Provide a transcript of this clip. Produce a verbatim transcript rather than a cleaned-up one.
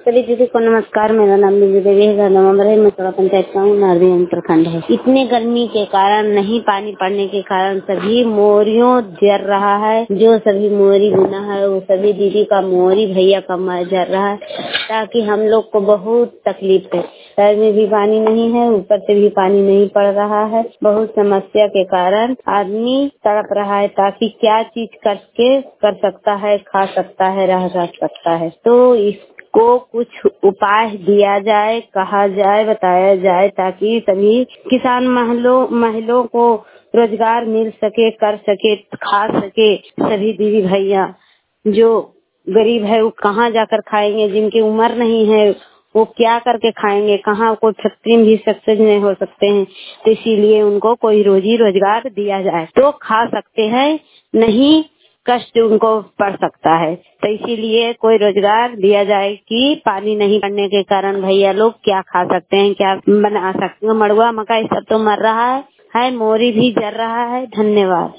सभी दीदी को नमस्कार। मेरा नाम बिंदु देवी है। घर नंबर है मथुरा पंचायत का हूँ, नारदी उत्तराखंड है। इतने गर्मी के कारण, नहीं पानी पड़ने के कारण सभी मोरियों जर रहा है। जो सभी मोरी बुना है वो सभी दीदी का मोरी भैया का मर जर रहा है, ताकि हम लोग को बहुत तकलीफ है। शहर में भी पानी नहीं है, ऊपर से भी पानी नहीं पड़ रहा है। बहुत समस्या के कारण आदमी तड़प रहा है, ताकि क्या चीज करके कर सकता है, खा सकता है, रह सकता है। तो इस को कुछ उपाय दिया जाए, कहा जाए, बताया जाए, ताकि सभी किसान महिलों महिलाओं को रोजगार मिल सके, कर सके, खा सके। सभी दीदी भैया जो गरीब है वो कहाँ जाकर खाएंगे, जिनकी उम्र नहीं है वो क्या करके खाएंगे, कहाँ कोई फैक्ट्री में भी सक्सेस नहीं हो सकते हैं। तो इसीलिए उनको कोई रोजी रोजगार दिया जाए तो खा सकते हैं, नहीं कष्ट उनको पड़ सकता है। तो इसीलिए कोई रोजगार दिया जाए कि पानी नहीं पड़ने के कारण भैया लोग क्या खा सकते हैं, क्या बना सकते हैं। मड़ुआ मकाई सब तो मर रहा है, है मोरी भी जर रहा है। धन्यवाद।